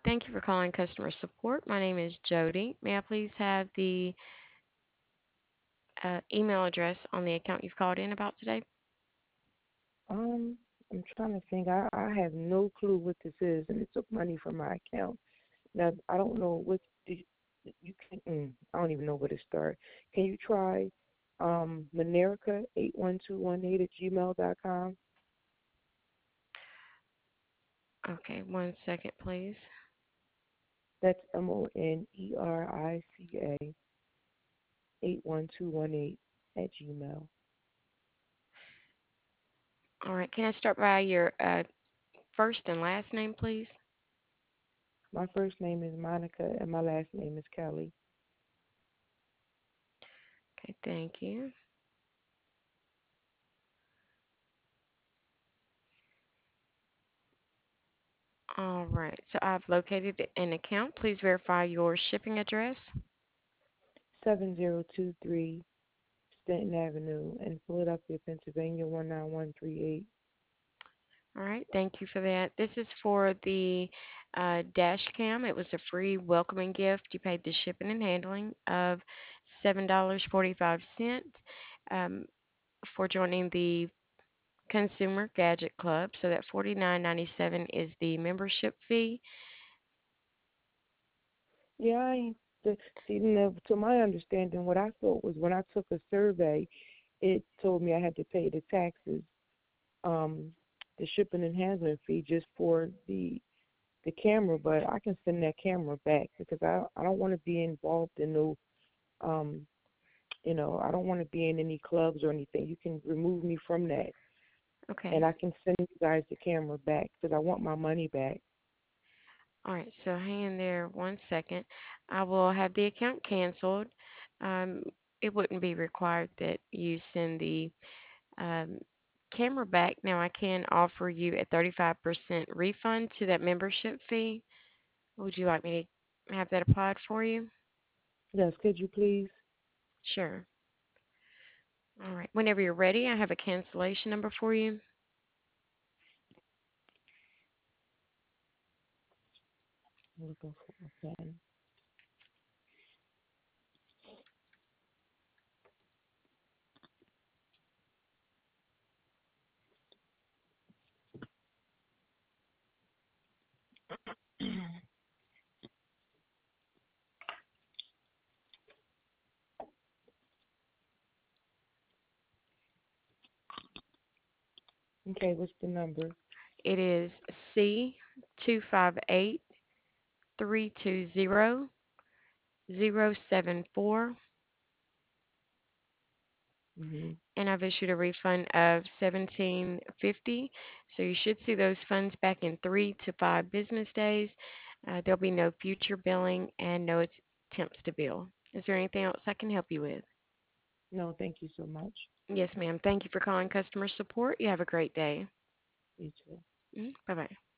Thank you for calling customer support. My name is Jody. May I please have the email address on the account you've called in about today? Um, I'm trying to think. I have no clue what this is, and it took money from my account. Now I don't know what you can. I don't even know where to start. Can you try Manerica 81218 at gmail.com? Okay, one second, please. That's Monerica 81218 at gmail. All right, can I start by your first and last name, please? My first name is Monica, and my last name is Kelly. Okay, thank you. All right, so I've located an account. Please verify your shipping address. 7023 Stanton Avenue in Philadelphia, Pennsylvania 19138. All right, thank you for that. This is for the dash cam. It was a free welcoming gift. You paid the shipping and handling of $7.45 for joining the Consumer Gadget Club. So that 49.97 is the membership fee. Yeah, I ain't, see, no, to my understanding, what I thought was when I took a survey, it told me I had to pay the taxes, um, the shipping and handling fee just for the camera, but I can send that camera back because I don't want to be involved in no um I don't want to be in any clubs or anything. You can remove me from that, and Okay. I can send you guys the camera back because I want my money back. All right. So hang in there one second. I will have the account canceled. Um, it wouldn't be required that you send the um, camera back. Now I can offer you a 35% refund to that membership fee. Would you like me to have that applied for you? Yes, could you please? Sure. All right. Whenever you're ready, I have a cancellation number for you. I'm looking for a pen. Okay, what's the number? It is C258320 074, Hmm. and I've issued a refund of 1750. So you should see those funds back in 3 to 5 business days. There'll be no future billing and no attempts to bill. Is there anything else I can help you with? No, thank you so much. Yes, ma'am. Thank you for calling customer support. You have a great day. You too. Bye bye.